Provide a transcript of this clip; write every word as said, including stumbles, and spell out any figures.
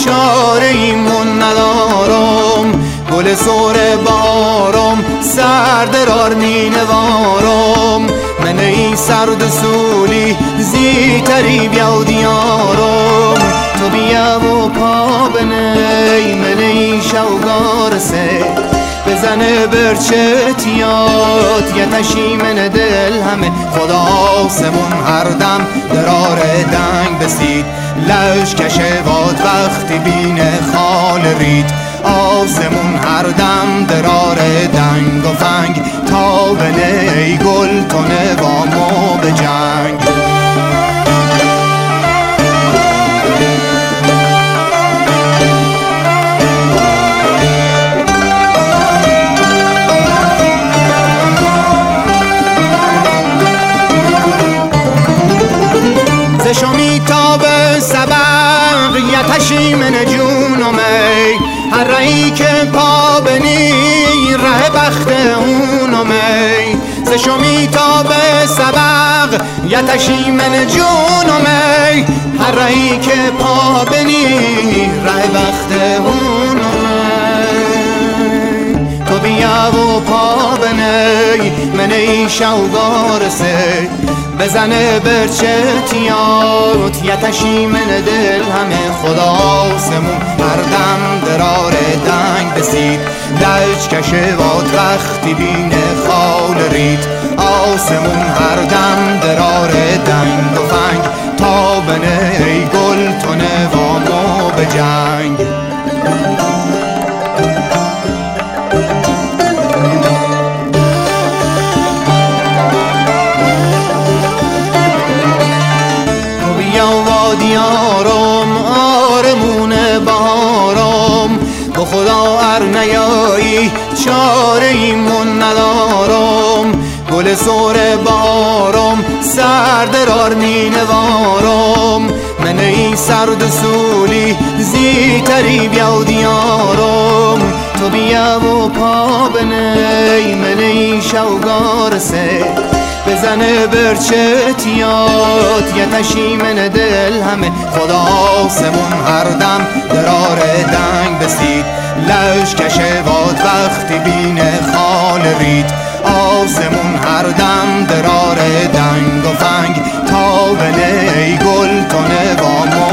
چاره ایمون ندارم، گل سور بارم سردرار نینوارم، من ای سرد سولی زیتری بیا دیارم، تو بیا و پا بنی من ای شوگار سه بزنه برچتیات یتشی من دل همه خدا سمون هر دم درار دنگ بسید لش کشه واد وقتی بینه خال رید آسمون هر دم درار دنگ و فنگ تا بنه ای گل تونه وامو به جنگ. شمی تا به سبق یتشی من جونمی هر رایی که پا بنی ره بخت اونمی ز شمی تا به سبق یتشی من جونمی هر رایی که پا بنی ره بخت اونمی تو بیا و پا بنی من ای شوگار سه بزنه برچتیات یتشی من دل همه خدا سمون هر دم درار دنگ بسید لج کشه واد وقتی بینه خال رید آسمون هر دم درار دنگ و فنگ تا بنه ای گل تونه وامو به جنگ. دیارم آرمون بارم به خدا ار نیایی چاره ایمون ندارم، گل سور بارم سردرار نینوارم، من ای سرد سولی زیتری بیا دیارم، تو بیا و پا بنی من ای شوگار سه بزنه برچتیات یتشی من دل همه خدا سمون هر دم درار دنگ بسید لش کشه واد وقتی بینه خال رید آسمون هر دم درار دنگ و فنگ تا بنه ای گل تونه وامو